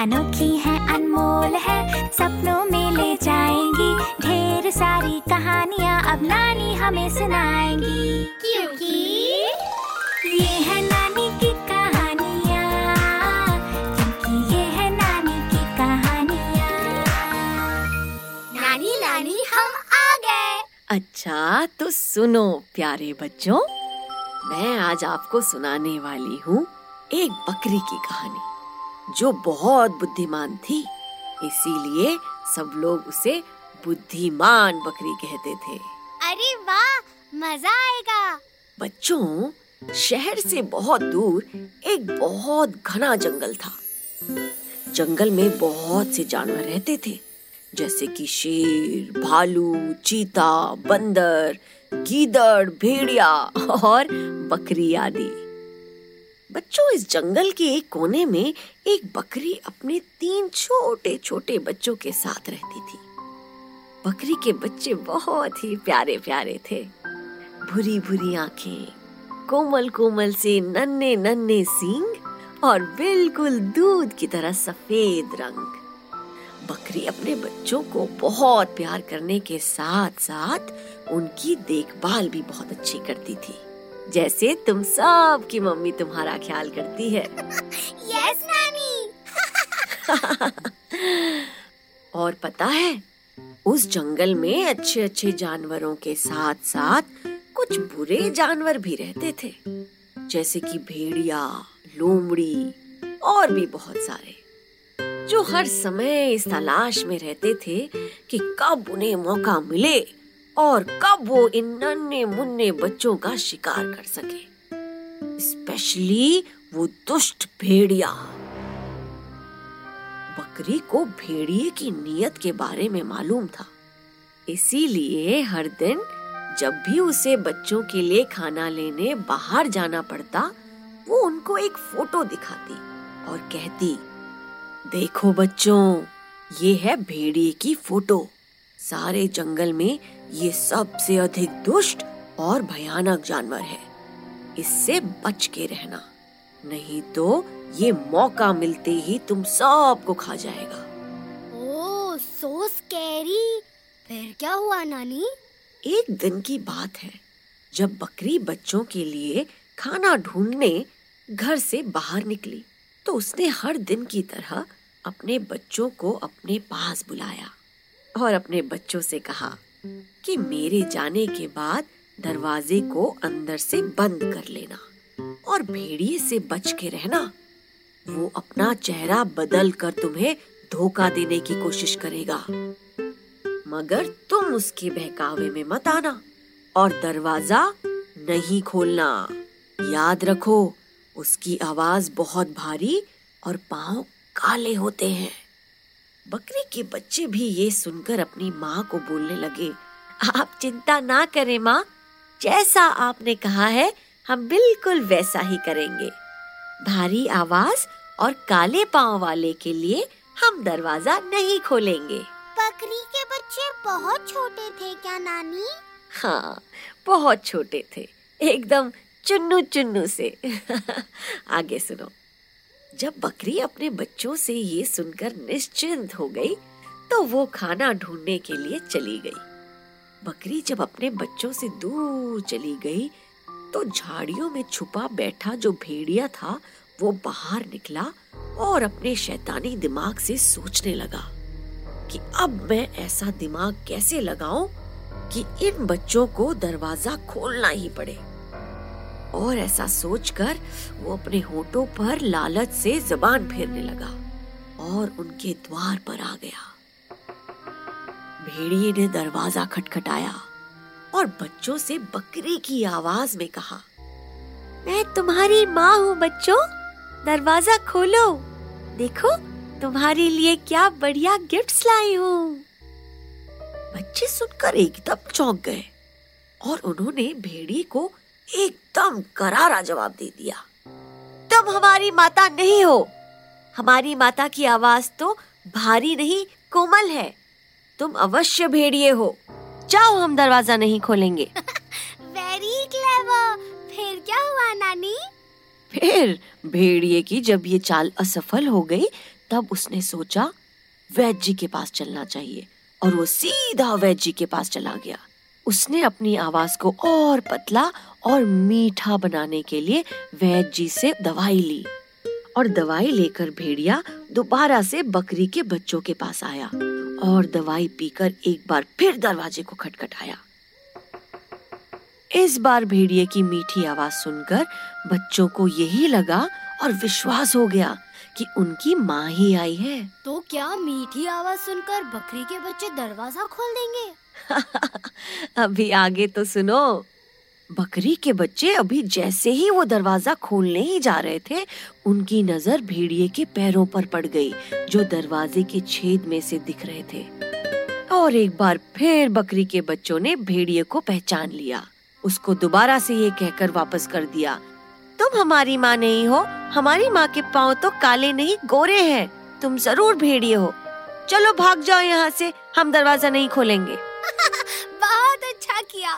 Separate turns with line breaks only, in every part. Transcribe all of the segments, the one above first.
अनोखी है, अनमोल है, सपनों में ले जाएंगी। ढेर सारी कहानियाँ अब नानी हमें सुनाएंगी। क्योंकि ये है नानी की कहानियाँ, क्योंकि ये है नानी की कहानियाँ। नानी नानी हम आ गए।
अच्छा तो सुनो प्यारे बच्चों, मैं आज आपको सुनाने वाली हूँ एक बकरी की कहानी जो बहुत बुद्धिमान थी, इसीलिए सब लोग उसे बुद्धिमान बकरी कहते थे।
अरे वाह, मजा आएगा।
बच्चों, शहर से बहुत दूर एक बहुत घना जंगल था। जंगल में बहुत से जानवर रहते थे, जैसे कि शेर, भालू, चीता, बंदर, गीदड़, भेड़िया और बकरी आदि। बच्चों, इस जंगल के एक कोने में एक बकरी अपने 3 छोटे छोटे बच्चों के साथ रहती थी। बकरी के बच्चे बहुत ही प्यारे प्यारे थे। भूरी भूरी आंखें, कोमल कोमल से नन्हे नन्हे सींग और बिल्कुल दूध की तरह सफेद रंग। बकरी अपने बच्चों को बहुत प्यार करने के साथ साथ उनकी देखभाल भी बहुत अच्छी करती थी, जैसे तुम सब की मम्मी तुम्हारा ख्याल करती है।
यस नानी।
और पता है, उस जंगल में अच्छे अच्छे जानवरों के साथ साथ कुछ बुरे जानवर भी रहते थे, जैसे कि भेड़िया, लोमड़ी और भी बहुत सारे, जो हर समय इस तलाश में रहते थे कि कब उन्हें मौका मिले और कब वो इन नन्हे मुन्ने बच्चों का शिकार कर सके। स्पेशली वो दुष्ट भेड़िया। बकरी को भेड़िए की नीयत के बारे में मालूम था, इसीलिए हर दिन जब भी उसे बच्चों के लिए खाना लेने बाहर जाना पड़ता, वो उनको एक फोटो दिखाती और कहती, देखो बच्चों, ये है भेड़िए की फोटो। सारे जंगल में ये सबसे अधिक दुष्ट और भयानक जानवर है। इससे बच के रहना, नहीं तो ये मौका मिलते ही तुम सबको खा जाएगा।
Oh, so scary. फिर क्या हुआ नानी?
एक दिन की बात है, जब बकरी बच्चों के लिए खाना ढूंढने घर से बाहर निकली, तो उसने हर दिन की तरह अपने बच्चों को अपने पास बुलाया और अपने बच्चों से कहा कि मेरे जाने के बाद दरवाजे को अंदर से बंद कर लेना और भेड़िए से बच के रहना। वो अपना चेहरा बदल कर तुम्हें धोखा देने की कोशिश करेगा, मगर तुम उसके बहकावे में मत आना और दरवाजा नहीं खोलना। याद रखो, उसकी आवाज बहुत भारी और पाँव काले होते हैं। बकरी के बच्चे भी ये सुनकर अपनी माँ को बोलने लगे, आप चिंता ना करें माँ, जैसा आपने कहा है हम बिल्कुल वैसा ही करेंगे। भारी आवाज और काले पाँव वाले के लिए हम दरवाजा नहीं खोलेंगे।
बकरी के बच्चे बहुत छोटे थे क्या नानी?
हाँ, बहुत छोटे थे, एकदम चुन्नू चुन्नू से। आगे सुनो। जब बकरी अपने बच्चों से ये सुनकर निश्चिंत हो गई, तो वो खाना ढूंढने के लिए चली गई। बकरी जब अपने बच्चों से दूर चली गई, तो झाड़ियों में छुपा बैठा जो भेड़िया था, वो बाहर निकला और अपने शैतानी दिमाग से सोचने लगा कि अब मैं ऐसा दिमाग कैसे लगाऊं कि इन बच्चों को दरवाजा खोलना ही पड़े। और ऐसा सोचकर वो अपने होठों पर लालच से जुबान फेरने लगा और उनके द्वार पर आ गया। भेड़िए ने दरवाजा खटखटाया और बच्चों से बकरी की आवाज में कहा, मैं तुम्हारी माँ हूँ बच्चों, दरवाजा खोलो, देखो तुम्हारे लिए क्या बढ़िया गिफ्ट्स लाई हूँ। बच्चे सुनकर एकदम चौंक गए और उन्होंने भेड़िए को एकदम करारा जवाब दे दिया, तुम हमारी माता नहीं हो। हमारी माता की आवाज तो भारी नहीं, कोमल है। तुम अवश्य भेड़िए हो। जाओ, हम दरवाजा नहीं खोलेंगे।
Very clever. फिर क्या हुआ नानी?
फिर भेड़िए की जब ये चाल असफल हो गई, तब उसने सोचा वैद्य जी के पास चलना चाहिए और वो सीधा वैद्य जी के पास चला गया। उसने अपनी आवाज को और पतला और मीठा बनाने के लिए वैद्य जी से दवाई ली और दवाई लेकर भेड़िया दोबारा से बकरी के बच्चों के पास आया और दवाई पीकर एक बार फिर दरवाजे को खटखटाया। इस बार भेड़िए की मीठी आवाज सुनकर बच्चों को यही लगा और विश्वास हो गया कि उनकी माँ ही आई है।
तो क्या मीठी आवाज सुनकर बकरी के बच्चे दरवाजा खोल देंगे?
अभी आगे तो सुनो। बकरी के बच्चे अभी जैसे ही वो दरवाजा खोलने ही जा रहे थे, उनकी नजर भेड़िए के पैरों पर पड़ गई जो दरवाजे के छेद में से दिख रहे थे। और एक बार फिर बकरी के बच्चों ने भेड़िए को पहचान लिया। उसको दोबारा से ये कहकर वापस कर दिया, तुम हमारी माँ नहीं हो, हमारी माँ के पाँव तो काले नहीं गोरे हैं, तुम जरूर भेड़िए हो, चलो भाग जाओ यहाँ से, हम दरवाजा नहीं खोलेंगे।
बहुत अच्छा किया।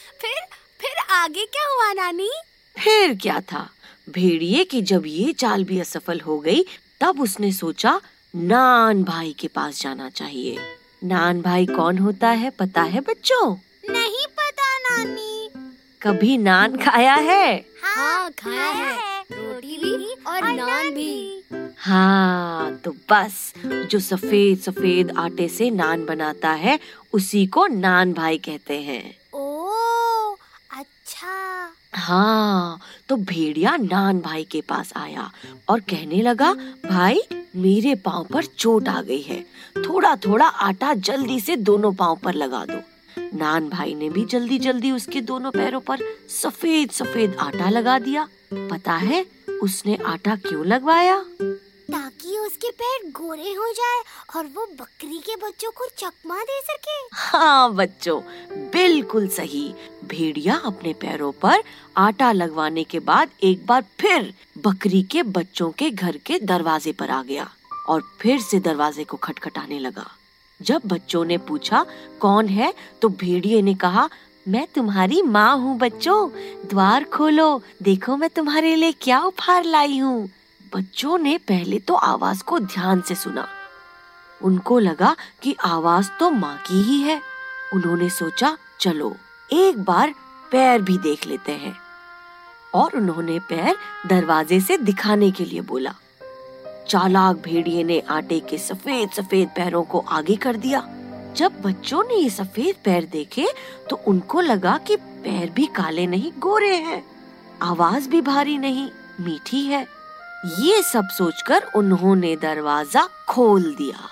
फिर आगे क्या हुआ नानी?
फिर क्या था, भेड़िए की जब ये चाल भी असफल हो गई, तब उसने सोचा नान भाई के पास जाना चाहिए। नान भाई कौन होता है पता है बच्चों?
नहीं पता नानी।
कभी नान खाया है?
हाँ खाया है, रोटी भी और नान भी।
हाँ, तो बस जो सफेद सफेद आटे से नान बनाता है उसी को नान भाई कहते हैं।
ओह, अच्छा।
हाँ, तो भेड़िया नान भाई के पास आया और कहने लगा, भाई मेरे पाँव पर चोट आ गई है, थोड़ा थोड़ा आटा जल्दी से दोनों पाँव पर लगा दो। नान भाई ने भी जल्दी जल्दी उसके दोनों पैरों पर सफेद सफेद आटा लगा दिया। पता है उसने आटा क्यों लगवाया?
ताकि उसके पैर गोरे हो जाए और वो बकरी के बच्चों को चकमा दे सके।
हाँ बच्चों, बिल्कुल सही। भेड़िया अपने पैरों पर आटा लगवाने के बाद एक बार फिर बकरी के बच्चों के घर के दरवाजे पर आ गया और फिर से दरवाजे को खटखटाने लगा। जब बच्चों ने पूछा कौन है, तो भेड़िए ने कहा, मैं तुम्हारी माँ हूँ बच्चों, द्वार खोलो, देखो मैं तुम्हारे लिए क्या उपहार लाई हूँ। बच्चों ने पहले तो आवाज को ध्यान से सुना। उनको लगा कि आवाज तो माँ की ही है। उन्होंने सोचा चलो एक बार पैर भी देख लेते हैं, और उन्होंने पैर दरवाजे से दिखाने के लिए बोला। चालाक भेड़िए ने आटे के सफेद सफेद पैरों को आगे कर दिया। जब बच्चों ने ये सफेद पैर देखे तो उनको लगा कि पैर भी काले नहीं गोरे हैं, आवाज भी भारी नहीं मीठी है। ये सब सोचकर उन्होंने दरवाजा खोल दिया।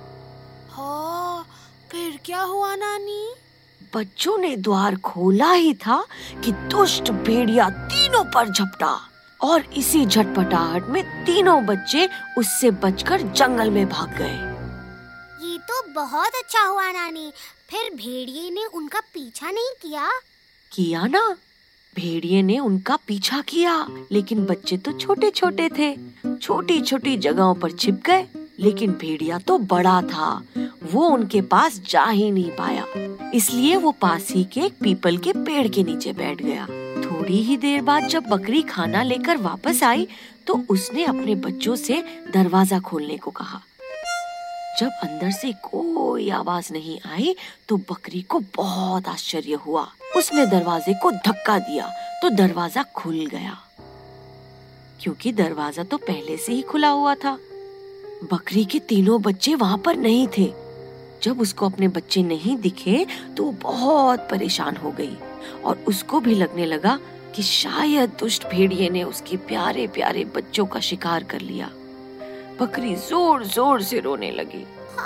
हाँ, फिर क्या हुआ नानी?
बच्चों ने द्वार खोला ही था कि दुष्ट भेड़िया तीनों पर झपटा और इसी झटपटाहट में तीनों बच्चे उससे बचकर जंगल में भाग गए।
ये तो बहुत अच्छा हुआ नानी। फिर भेड़िए ने उनका पीछा नहीं किया?
किया ना, भेड़िए ने उनका पीछा किया, लेकिन बच्चे तो छोटे छोटे थे, छोटी छोटी जगहों पर छिप गए। लेकिन भेड़िया तो बड़ा था, वो उनके पास जा ही नहीं पाया, इसलिए वो पास ही के एक पीपल के पेड़ के नीचे बैठ गया। थोड़ी ही देर बाद जब बकरी खाना लेकर वापस आई तो उसने अपने बच्चों से दरवाजा खोलने को कहा। जब अंदर से कोई आवाज नहीं आई तो बकरी को बहुत आश्चर्य हुआ। उसने दरवाजे को धक्का दिया तो दरवाजा खुल गया, क्योंकि दरवाजा तो पहले से ही खुला हुआ था। बकरी के तीनों बच्चे वहां पर नहीं थे। जब उसको अपने बच्चे नहीं दिखे तो वो बहुत परेशान हो गई और उसको भी लगने लगा कि शायद दुष्ट भेड़िए ने उसके प्यारे प्यारे बच्चों का शिकार कर लिया। बकरी जोर जोर से रोने लगी।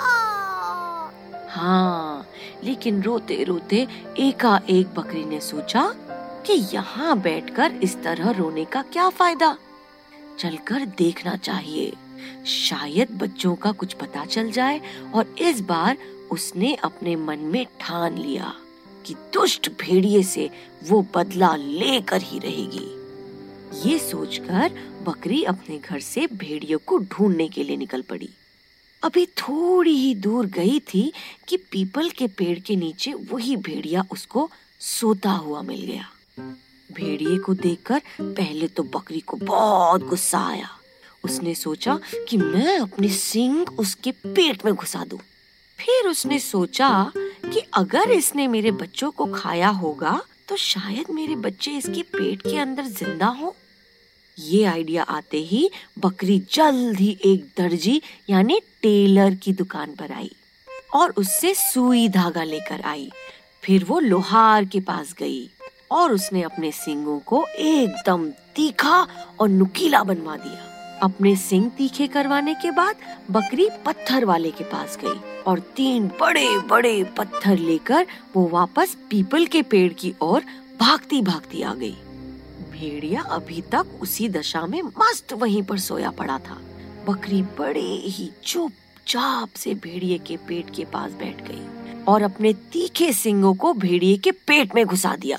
हाँ, लेकिन रोते रोते एकाएक बकरी ने सोचा कि यहाँ बैठकर इस तरह रोने का क्या फायदा, चलकर देखना चाहिए, शायद बच्चों का कुछ पता चल जाए। और इस बार उसने अपने मन में ठान लिया कि दुष्ट भेड़िए से वो बदला लेकर ही रहेगी। ये सोचकर बकरी अपने घर से भेड़िए को ढूंढने के लिए निकल पड़ी। अभी थोड़ी ही दूर गई थी कि पीपल के पेड़ के नीचे वही भेड़िया उसको सोता हुआ मिल गया। भेड़िए को देखकर पहले तो बकरी को बहुत गुस्सा आया। उसने सोचा कि मैं अपने सींग उसके पेट में घुसा दूं। फिर उसने सोचा कि अगर इसने मेरे बच्चों को खाया होगा तो शायद मेरे बच्चे इसके पेट के अंदर जिंदा हो। ये आइडिया आते ही बकरी जल्द ही एक दर्जी यानी टेलर की दुकान पर आई और उससे सुई धागा लेकर आई। फिर वो लोहार के पास गई और उसने अपने सींगों को एकदम तीखा और नुकीला बनवा दिया। अपने सींग तीखे करवाने के बाद बकरी पत्थर वाले के पास गई और 3 बड़े बड़े पत्थर लेकर वो वापस पीपल के पेड़ की ओर भागती भागती आ गई। भेड़िया अभी तक उसी दशा में मस्त वहीं पर सोया पड़ा था। बकरी बड़े ही चुपचाप से भेड़िए के पेट के पास बैठ गई और अपने तीखे सींगों को भेड़िए के पेट में घुसा दिया।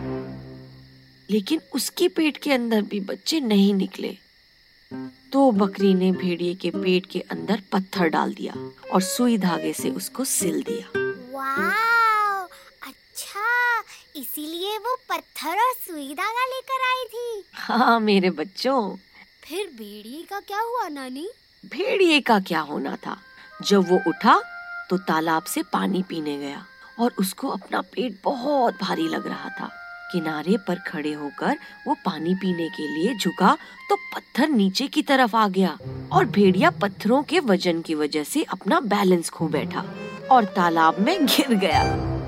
लेकिन उसके पेट के अंदर भी बच्चे नहीं निकले। तो बकरी ने भेड़िए के पेट के अंदर पत्थर डाल दिया और सुई धागे से उसको सिल दिया।
वाव, अच्छा, इसीलिए वो पत्थर और सुई धागा लेकर आई थी।
हाँ मेरे बच्चों।
फिर भेड़िए का क्या हुआ नानी?
भेड़िए का क्या होना था, जब वो उठा तो तालाब से पानी पीने गया और उसको अपना पेट बहुत भारी लग रहा था। किनारे पर खड़े होकर वो पानी पीने के लिए झुका तो पत्थर नीचे की तरफ आ गया और भेड़िया पत्थरों के वजन की वजह से अपना बैलेंस खो बैठा और तालाब में गिर गया।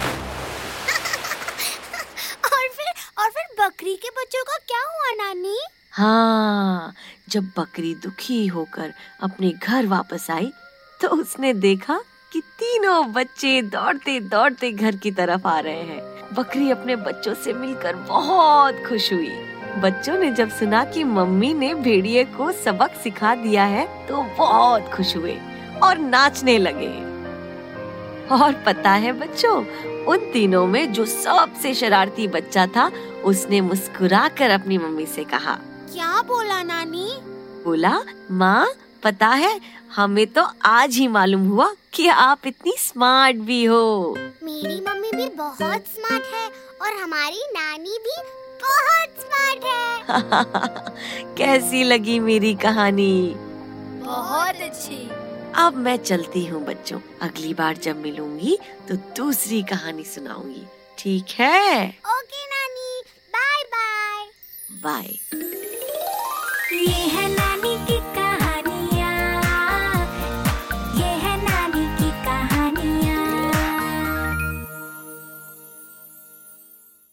और फिर बकरी के बच्चों का क्या हुआ नानी?
हाँ, जब बकरी दुखी होकर अपने घर वापस आई तो उसने देखा कि तीनों बच्चे दौड़ते दौड़ते घर की तरफ आ रहे हैं। बकरी अपने बच्चों से मिलकर बहुत खुश हुई। बच्चों ने जब सुना कि मम्मी ने भेड़िए को सबक सिखा दिया है तो बहुत खुश हुए और नाचने लगे। और पता है बच्चों, उन तीनों में जो सबसे शरारती बच्चा था उसने मुस्कुराकर अपनी मम्मी से कहा।
क्या बोला नानी?
बोला, माँ पता है, हमें तो आज ही मालूम हुआ कि आप इतनी स्मार्ट भी हो।
मेरी मम्मी भी बहुत स्मार्ट है और हमारी नानी भी बहुत स्मार्ट है।
कैसी लगी मेरी कहानी?
बहुत अच्छी।
अब मैं चलती हूँ बच्चों, अगली बार जब मिलूंगी तो दूसरी कहानी सुनाऊंगी, ठीक है?
ओके नानी, बाय बाय।
बाय।
ये है